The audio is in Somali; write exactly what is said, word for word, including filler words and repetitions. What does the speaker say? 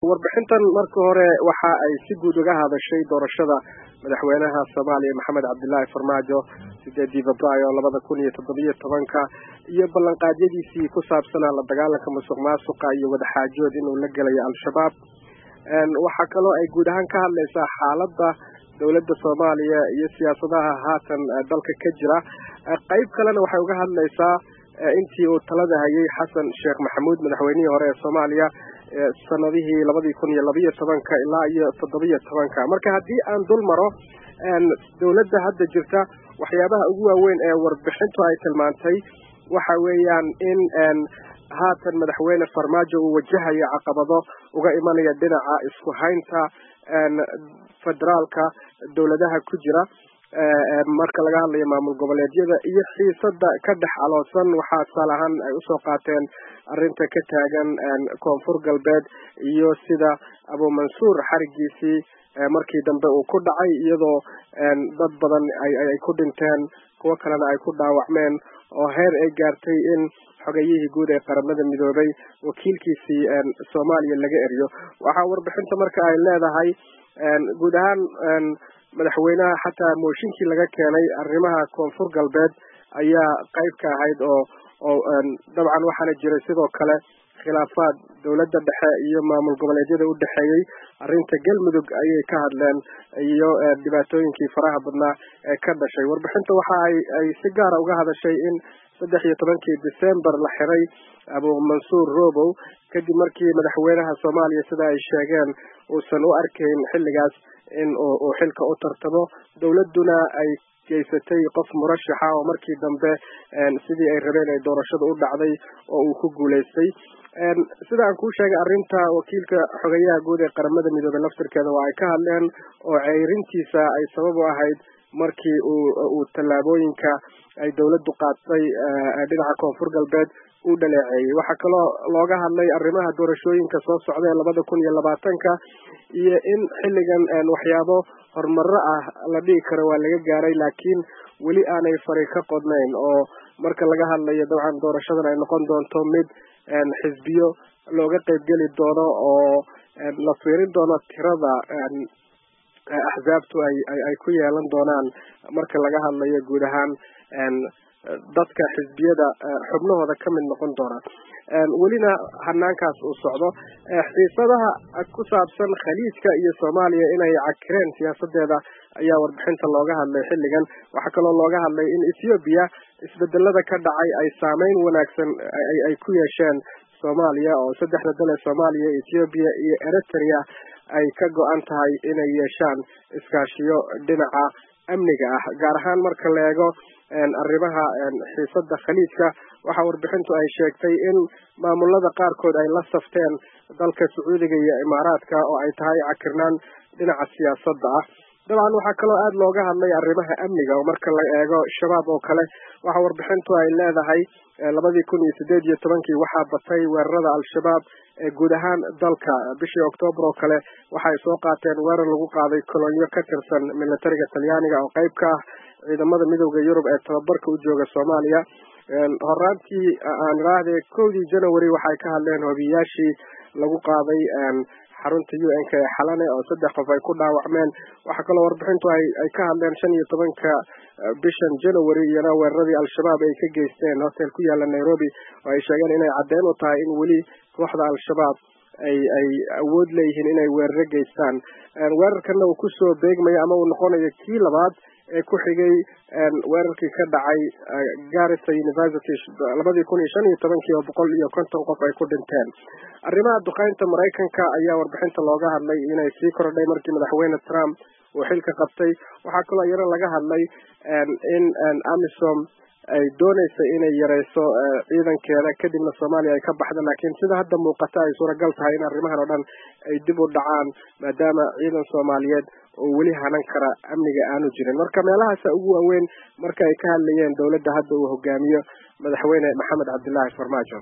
warbixintan marka hore waxa ay si guud uga hadashay doorashada madaxweynaha Soomaaliya Maxamed Cabdullaahi Farmaajo sideedii Febraayo laba kun iyo toddoba iyo toban iyo ballanqaadyadiisii ku saabsan la dagaalanka musuqmaasuqa iyo wada xaajood inuu la galayo al-shabaab een waxa kale oo ay guud ahaan ka hadlaysaa xaaladda dawladda Soomaaliya iyo siyaasadaha haatan dalka ka jira qayb kalena waxay uga hadlaysaa intii uu talada hayay Xasan Sheekh Maxamuud madaxweynihii hore ee Soomaaliya sanadihii laba kun iyo laba iyo toban ilaa iyo toddoba iyo toban marka hadii aan dul maro een dawladda hadda jirta waxyaabaha ugu waaweyn ee warbixintu ay tilmaantay waxa weeyaan in een haatan madaxweyne Farmaajo uu wajahayo caqabado uga imanaya dhinaca isku haynta een federaalka dawladaha ku jira ee marka laga hadlayo maamul goboleedyada iyo xiisada ka dhex aloosan waxa salahan ay u soo qaateen arinta ka taagan koonfur galbeed iyo sida Abu Mansuur xarigiisii markii dambe uu ku dhacay iyadoo dad badan ay ay ku dhinteen kuwa kalena ay ku dhaawacmeen oo heer ay gaartay in xogayihii guud ee qaramada midoobay wakiilkiisii Soomaaliya laga eriyo waxa warbixinta marka ay leedahay guud ahaan madaxweynaha xataa mooshinkii laga keenay arrimaha koonfur galbeed ayaa qayb ka ahayd oo oo dabcan waxaana jiray sidoo kale khilaafaad dawladda dhexe iyo maamul goboleedyada u dhaxeeyay arrinta galmudug ayay ka hadleen iyo dhibaatooyinkii faraha badnaa ee ka dhashay warbixinta waxa ay ay si gaar ah uga hadashay in saddex iyo tobankii December la xiray Abu Mansuur Robow kadib markii madaxweynaha Soomaaliya sida ay sheegeen uusan u arkayn xilligaas in uu xilka u tartamo dawladuna ay geysatay qof murashax ah oo markii dambe sidii ay rabeen ay doorashada u dhacday oo uu ku guuleystay sida aan ku sheegay arinta wakiilka xogayaha guud ee qaramada midoobay laftirkeeda waa ay ka hadleen oo ceyrintiisa ay sabab u ahayd markii uu uu tallaabooyinka ay dawladdu qaatay dhinaca koonfur galbeed uu dhaleeceeyay waxa kaloo looga hadlay arrimaha doorashooyinka soo socda ee laba kun iyo labaatan iyo in xilligan waxyaabo horumar ah la dhigi karo waa laga gaaray laakiin weli aanay fari ka qodnayn oo marka laga hadlayo dabcan doorashadan ay noqon doonto mid xisbiyo looga qayb geli doono oo la fiirin doono tirada axzaabtu ay ay ku yeelan doonaan marka laga hadlayo guud ahaan dadka xisbiyada xubnahooda ka mid noqon doona welina hanaankaas uu socdo xiisadaha ku saabsan khaliijka iyo Soomaaliya inay cakireen siyaasadeeda ayaa warbixinta looga hadlay xilligan waxa kaloo looga hadlay in Ethiopia isbedelada ka dhacay ay saameyn wanaagsan ay ay ku yeesheen Soomaaliya oo saddexda dal ee Soomaaliya Ethiopia iyo Eritrea ay ka go'an tahay inay yeeshaan iskaashiyo dhinaca amniga ah gaar ahaan marka la eego arrimaha xiisada khaliijka waxa warbixintu ay sheegtay in maamulada qaarkood ay la safteen dalka Sacuudiga iyo Imaaraadka oo ay tahay cakirnaan dhinaca siyaasadda ah dabcan waxa kaloo aad looga hadlay arrimaha amniga oo marka la eego shabaab oo kale waxa warbixintu ay leedahay laba kun iyo siddeed iyo toban waxa batay weerarada al-shabaab ee guud ahaan dalka bishii October oo kale waxay soo qaateen weerar lagu qaaday kolonyo ka tirsan militariga Talyaaniga oo qayb ka ah ciidamada midowga Yurub ee tababarka u jooga Soomaaliya horaantii aan raahday kowdii January waxay ka hadleen hobiyaashii lagu qaaday xarunta U N K ee Xalane oo saddex qof ay ku dhaawacmeen waxa kale warbixintu ay ay ka hadleen shan iyo tobanka bishan January iyana weeraradii al-shabaab ay ka geysteen hotel ku yaala Nairobi oo ay sheegeen inay cadeen u tahay in weli kooxda al-shabaab ay ay awood leeyihiin inay weerar geystaan weerarkana uu ku soo beegmay ama uu noqonayo kii labaad ee ku xigay weerarkii ka dhacay Garissa University laba kun iyo shan iyo toban oo boqol iyo konton qof ay ku dhinteen arrimaha duqeynta Mareykanka ayaa warbixinta looga hadlay inay sii kordhay markii madaxweyne Trump uu xilka qabtay waxa kaloo yara laga hadlay in AMISOM ay doonayso inay yareyso ciidankeeda kadibna Soomaaliya ay ka baxdo laakiin sida hadda muuqata ay suuragal tahay in arrimahan oo dhan ay dib u dhacaan maadaama ciidan Soomaaliyeed oo weli hanan kara amniga aanu jirin marka meelahaas ugu waaweyn marka ay ka hadlayeen dawladda hadda uu hogaamiyo madaxweyne Maxamed Cabdullaahi Farmaajo